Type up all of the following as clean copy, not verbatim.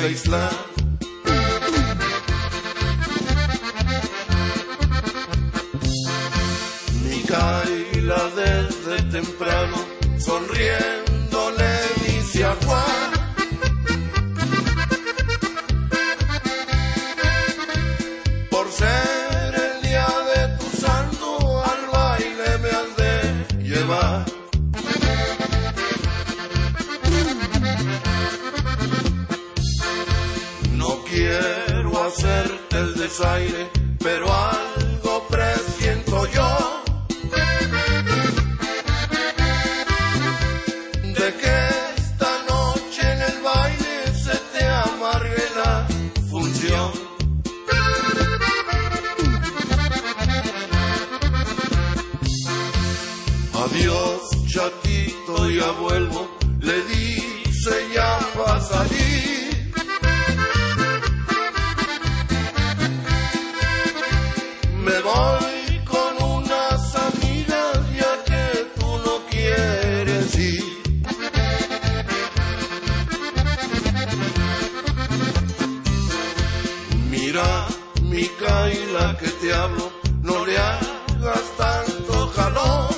aislar. Micaela desde temprano sonriendo le dice a Juan: por ser el día de tu santo al baile me has de llevar. No quiero hacerte el desaire, pero algo presiento yo, de que esta noche en el baile se te amargue la función. Adiós, chatito, ya vuelvo, le dice, ya va a salir. Me voy con unas amigas ya que tú no quieres ir. Mira, Micaela, que te hablo, no le hagas tanto jalón,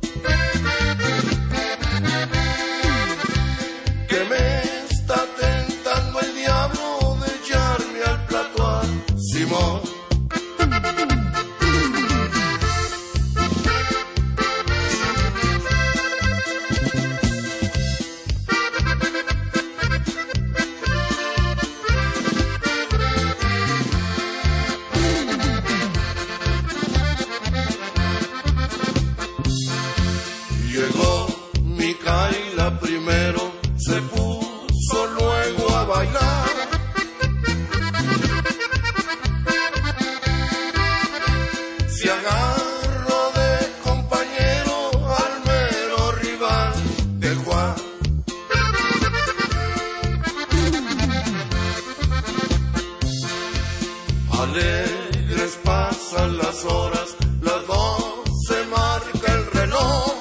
que me está tentando el diablo de echarme al plato a Simón. Llegó Micaela primero, se puso luego a bailar. Se agarró de compañero al mero rival de Juan. Alegres pasan las horas, las 12 marca el reloj,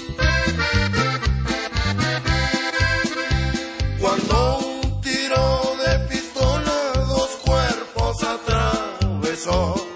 cuando un tiro de pistola dos cuerpos atravesó.